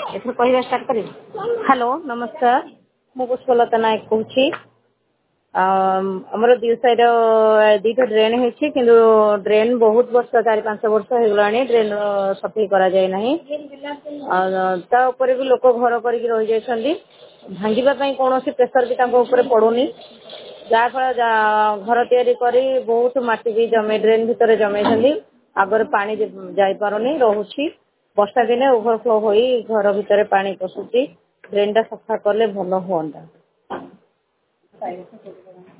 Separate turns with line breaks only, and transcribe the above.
एथर कहवा स्टार्ट करी। हेलो नमस्कार मु पुष्पलता नायक कहूँ आमर दी साइड दीटा ड्रेन होती कि ड्रेन बहुत वर्ष 4-5 वर्ष हो गला ड्रेन सफाई करा जाए ना भी लोक घर कर भांगापी कौन प्रेसर भी पड़ूनी जहाँफल घर या बहुत माटी भी जमे ड्रेन भितर जमे आगर पानी जापारे रोचे वर्षा दिने ओभरफ्लो हो घर भितर पानी पशुची ड्रेन टा सफा कले भल हुआ।